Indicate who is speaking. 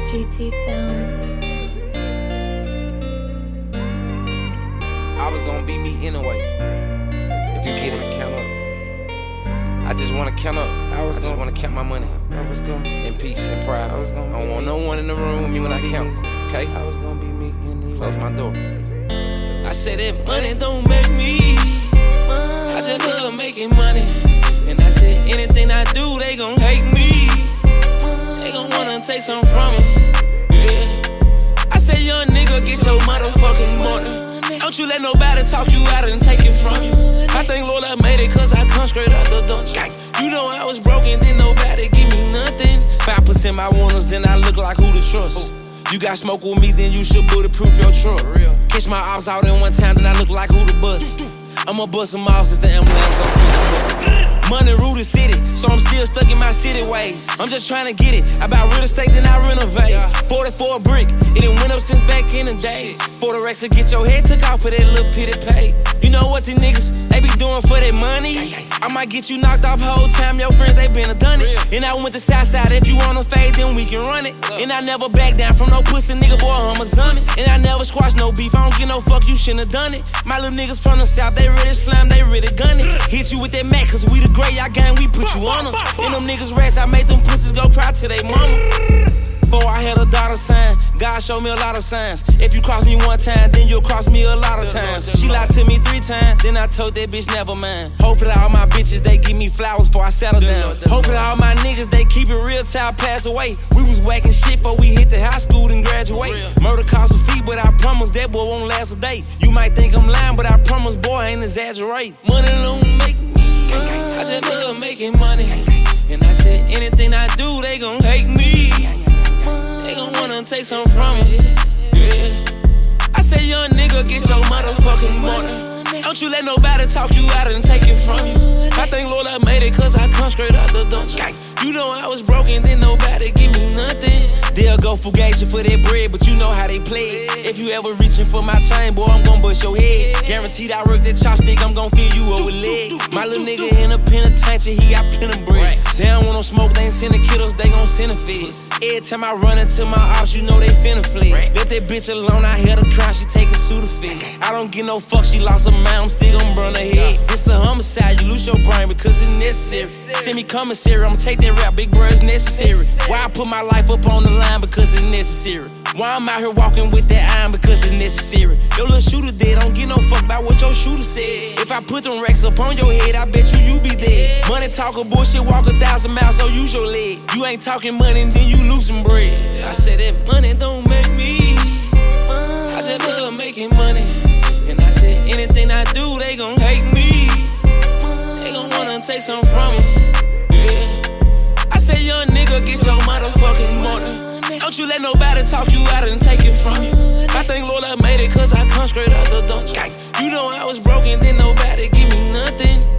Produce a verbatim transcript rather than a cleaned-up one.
Speaker 1: G T Films.
Speaker 2: I was gonna be me anyway. If you get it, count up. I just wanna count up. I was I just wanna count my money. I was gonna in peace and pride. I was gonna. I don't want no one in the room with me when I count. Okay? I was gonna be me anyway. Close my door. I said that money don't make me. I just love making money. And I said anything I do, they gon' hate me. They gon' wanna take something from me. Yeah. I said young nigga, get your motherfucking money. Don't you let nobody talk you out and take it from you. I think Lord I made it cause I come straight out the dungeon. You know I was broken, then nobody give me nothing. five percent my winners, then I look like who to trust. You got smoke with me, then you should bulletproof your truck. Catch my ops out in one time, then I look like who to bust. I'ma bust them off since the ambulance gon' pick them up. Money rule the city, so I'm still stuck in my city ways. I'm just trying to get it. I buy real estate, then I renovate. forty-four a brick, it done went up since back in the day. For the Rex to get your head took off for that little pity pay. You know what these niggas, they be doing for their money? I might get you knocked off whole time, your friends, they been done it. And I went to Southside, if you wanna fade, then we can run it. And I never back down from no pussy nigga, boy, I'm a zombie. And I never squash no beef, I don't get no fuck, you shouldn't have done it. My little niggas from the South, they really slam, they really gun it. Hit you with that Mac, cause we the great, y'all gang, we put you on them. And them niggas rats, I made them pussies go cry to they mama. Before I had a daughter sign, God showed me a lot of signs. If you cross me one time, then you'll cross me a lot of times. She lied to me three times, then I told that bitch never mind. Hopefully all my bitches, they give me flowers before I settle down. Hopefully all my niggas, they keep it real till I pass away. We was whacking shit before we hit the high school and graduate. Murder costs a fee, but I promise that boy won't last a day. You might think I'm lying, but I promise, boy, I ain't exaggerate. Money don't make me, I just love making money. And I said anything I do, they gon' hate me. They gon' wanna take something from me. Yeah. I say young nigga, get your motherfucking money. Don't you let nobody talk you out and take it from you. I think Lord I made it cause I come straight out the dungeon. You know I was broken, then nobody give me nothing. They'll go fugation for that bread, but you know how they play it. If you ever reaching for my chain, boy, I'm gon' bust your head. Guaranteed I work that chopstick, I'm gon' fill you over leg. My little nigga in a penitentiary, he got pen and bread. They don't want no smoke, they ain't sending kiddos, they gon' send a feds. Every time I run into my ops, you know they finna flee. Let that bitch alone, I hear the cry, she take a Sudafed. I don't give no fuck, she lost her mind, I'm still gon' burn her head. This a homicide, you lose your brain because it's necessary. Send me commissary, I'ma take that rap, big bro, it's necessary. Why I put my life up on the line because it's necessary. Why I'm out here walking with that iron because it's necessary. Your little shooter dead, don't give no fuck about what your shooter said. If I put them racks up on your head, I bet you you be dead. Money talkin' bullshit, walk a thousand miles, so use your leg. You ain't talking money, then you losing bread. I said that money don't make me. I just love making money. And I said anything I do, they gon' hate me. They gon' wanna take something from me. Yeah. I say young nigga, get your motherfucking money. Don't you let nobody talk you out and take it from you. I think Lord I made it cause I come straight out the dungeon. You know I was broken, then nobody give me nothing.